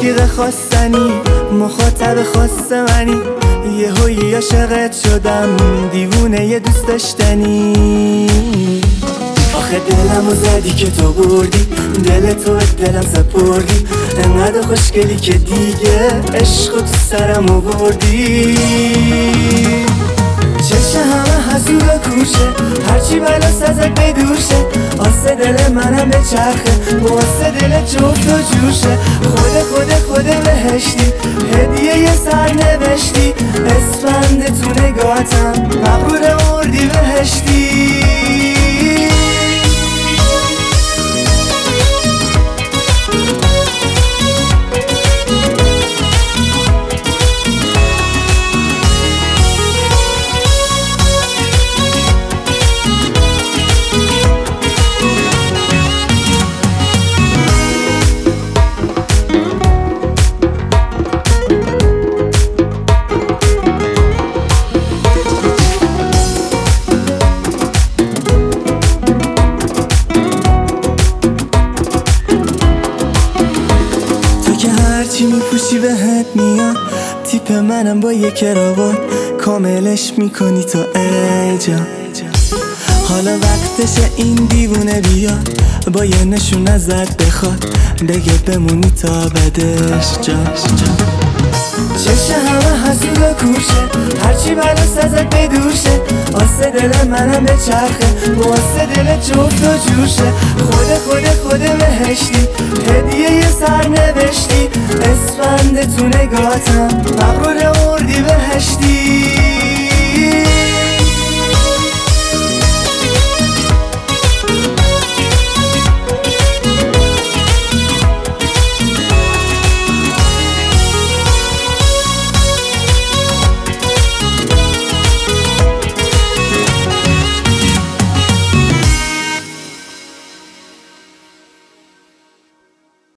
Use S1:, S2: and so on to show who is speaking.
S1: رفیق خواستنی، مخاطب خواست منی، یهویی عاشقت شدم، دیوونه یه دوست داشتنی. آخه دلمو زدی که تو بردی، دل تو دلم سپردی، انقدر خوشگلی که دیگه عشق تو سرم آوردی. چشم همه حسود و کوشه، هرچی بلاست ازت بدوشه، آسه دل منم به چرخه، واسه دل جفت و جوشه. خود بهشتی، هدیه یه سر نوشتی، اسفند تو نگاهتم، مغرور اردی بهشتی. هرچی میپوشی بهت میاد، تیپ منم با یه کراوات، کاملش میکنی تو ای جان. حالا وقتشه این دیوونه بیاد، با یه نشون ازت بخواد، بگه بمونی تا بدش جان. چشم همه حسود و کوشه، هرچی بلاست ازت بدوشه، آسه دل منم به چرخه، واسه دل جفت و جوشه. خود بهشتی، هدیه یه سر نوشتی، اسفند تو نگاهتم، مغرور اردی بهشتی.